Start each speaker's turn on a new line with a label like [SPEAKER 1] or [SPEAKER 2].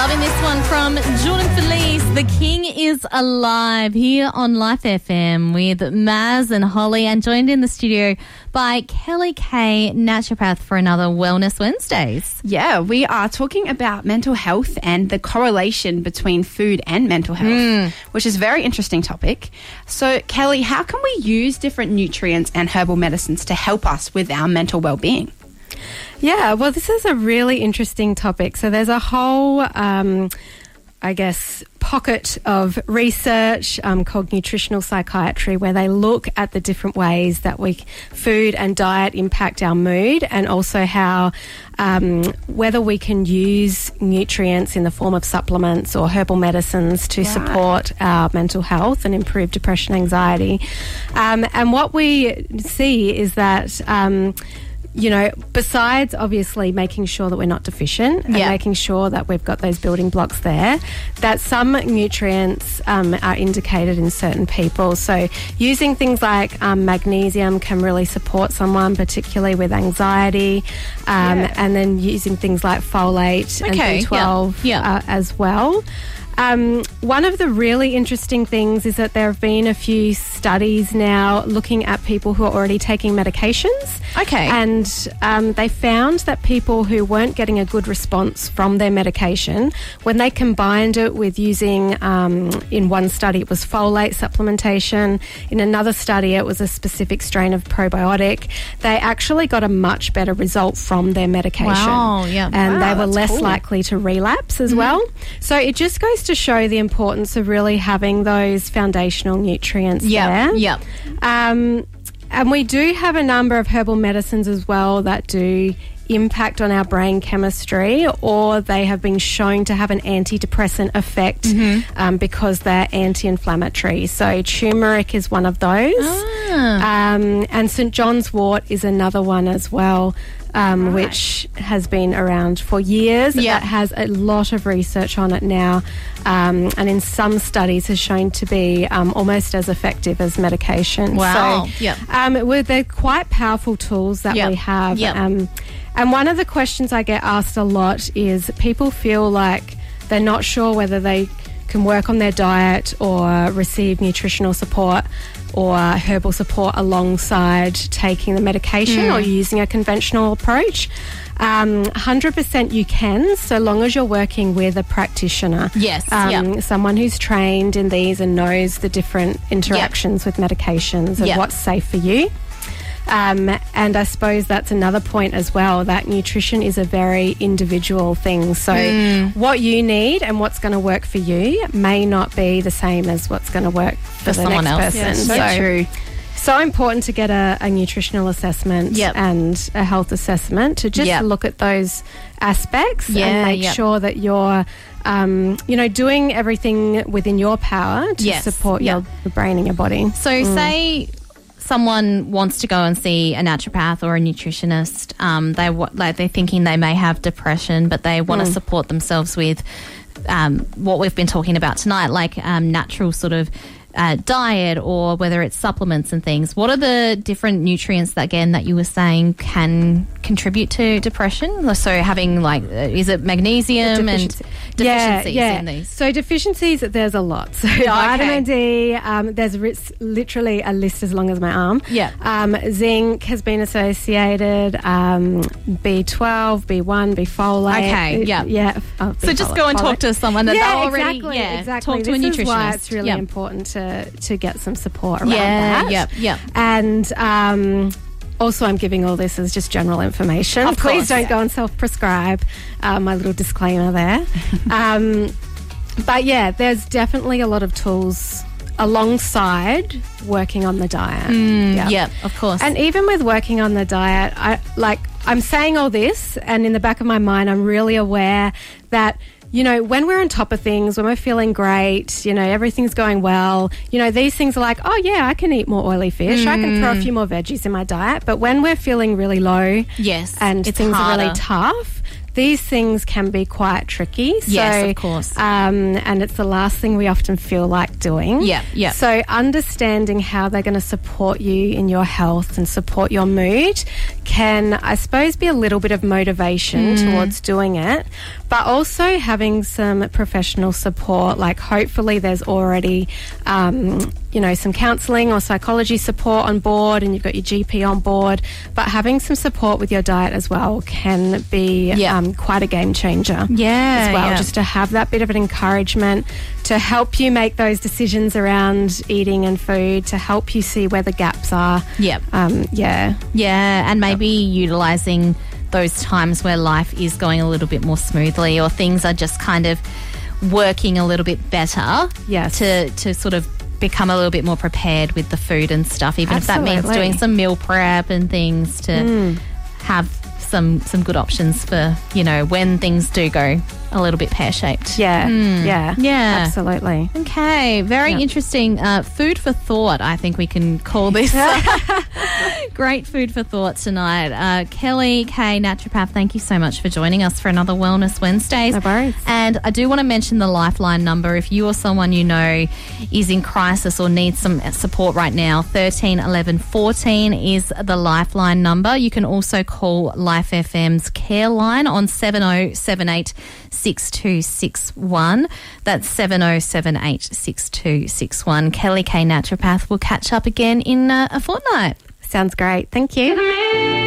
[SPEAKER 1] Loving this one from Jordan Felice. The King is Alive here on Life FM with Maz and Holly, and joined in the studio by Kelly Kay, naturopath, for another Wellness Wednesdays.
[SPEAKER 2] Yeah, we are talking about mental health and the correlation between food and mental health, which is a very interesting topic. So, Kelly, how can we use different nutrients and herbal medicines to help us with our mental well-being?
[SPEAKER 3] Yeah, well, this is a really interesting topic. So there's a whole, pocket of research called nutritional psychiatry, where they look at the different ways that food and diet impact our mood, and also how whether we can use nutrients in the form of supplements or herbal medicines to support our mental health and improve depression, anxiety. And what we see is that besides obviously making sure that we're not deficient and making sure that we've got those building blocks there, that some nutrients are indicated in certain people. So using things like magnesium can really support someone, particularly with anxiety, and then using things like folate and B12 as well. One of the really interesting things is that there have been a few studies now looking at people who are already taking medications.
[SPEAKER 1] Okay.
[SPEAKER 3] And they found that people who weren't getting a good response from their medication, when they combined it with using, in one study it was folate supplementation, in another study it was a specific strain of probiotic, they actually got a much better result from their medication.
[SPEAKER 1] Wow, yeah.
[SPEAKER 3] And they were less
[SPEAKER 1] cool.
[SPEAKER 3] likely to relapse as well. So it just goes to show the importance of really having those foundational nutrients there.
[SPEAKER 1] Yeah.
[SPEAKER 3] And we do have a number of herbal medicines as well that do impact on our brain chemistry, or they have been shown to have an antidepressant effect because they're anti-inflammatory. So turmeric is one of those. And St. John's wort is another one as well. Which has been around for years. That has a lot of research on it now, and in some studies has shown to be almost as effective as medication.
[SPEAKER 1] Wow.
[SPEAKER 3] So, they're quite powerful tools that we have. And one of the questions I get asked a lot is people feel like they're not sure whether they can work on their diet or receive nutritional support or herbal support alongside taking the medication or using a conventional approach. 100% you can, so long as you're working with a practitioner.
[SPEAKER 1] Yes.
[SPEAKER 3] Someone who's trained in these and knows the different interactions with medications and what's safe for you. And I suppose that's another point as well, that nutrition is a very individual thing. So what you need and what's going to work for you may not be the same as what's going to work for the
[SPEAKER 1] someone
[SPEAKER 3] next
[SPEAKER 1] else.
[SPEAKER 3] person.
[SPEAKER 1] Yeah, so true.
[SPEAKER 3] So important to get a nutritional assessment and a health assessment to just look at those aspects and make sure that you're doing everything within your power to support your brain and your body.
[SPEAKER 1] So say someone wants to go and see a naturopath or a nutritionist. They're thinking they may have depression, but they want to support themselves with what we've been talking about tonight, like natural sort of diet, or whether it's supplements and things. What are the different nutrients that you were saying can contribute to depression? So having is it magnesium and deficiencies in these?
[SPEAKER 3] So deficiencies, there's a lot. So vitamin D, there's literally a list as long as my arm. Zinc has been associated, B12, B1, B folate.
[SPEAKER 1] Okay, so just go and talk to someone that already talk to a nutritionist.
[SPEAKER 3] This is why it's really important to get some support around that. And also, I'm giving all this as just general information.
[SPEAKER 1] Of course.
[SPEAKER 3] Please don't go and self-prescribe. My little disclaimer there. But there's definitely a lot of tools alongside working on the diet.
[SPEAKER 1] Of course.
[SPEAKER 3] And even with working on the diet, I'm saying all this, and in the back of my mind, I'm really aware that when we're on top of things, when we're feeling great, everything's going well, these things are like, oh, yeah, I can eat more oily fish. I can throw a few more veggies in my diet. But when we're feeling really low and things are really tough, these things can be quite tricky.
[SPEAKER 1] Yes, of course.
[SPEAKER 3] And it's the last thing we often feel like doing.
[SPEAKER 1] Yeah, yeah.
[SPEAKER 3] So understanding how they're going to support you in your health and support your mood can, I suppose, be a little bit of motivation towards doing it, but also having some professional support. Like, hopefully there's already some counselling or psychology support on board, and you've got your GP on board, but having some support with your diet as well can be quite a game changer as well, just to have that bit of an encouragement to help you make those decisions around eating and food, to help you see where the gaps are.
[SPEAKER 1] And maybe utilising those times where life is going a little bit more smoothly, or things are just kind of working a little bit better to sort of become a little bit more prepared with the food and stuff, even if that means doing some meal prep and things to have some good options for, when things do go a little bit pear-shaped.
[SPEAKER 3] Yeah, absolutely.
[SPEAKER 1] Okay, very interesting. Food for thought, I think we can call this. Great food for thought tonight. Kelly Kay, naturopath, thank you so much for joining us for another Wellness Wednesdays.
[SPEAKER 3] No worries.
[SPEAKER 1] And I do want to mention the Lifeline number. If you or someone you know is in crisis or needs some support right now, 13 11 14 is the Lifeline number. You can also call Life FM's Care Line on 7078 6261. That's 7078 6261. Kelly Kay, naturopath. We'll catch up again in a fortnight.
[SPEAKER 3] Sounds great. Thank you.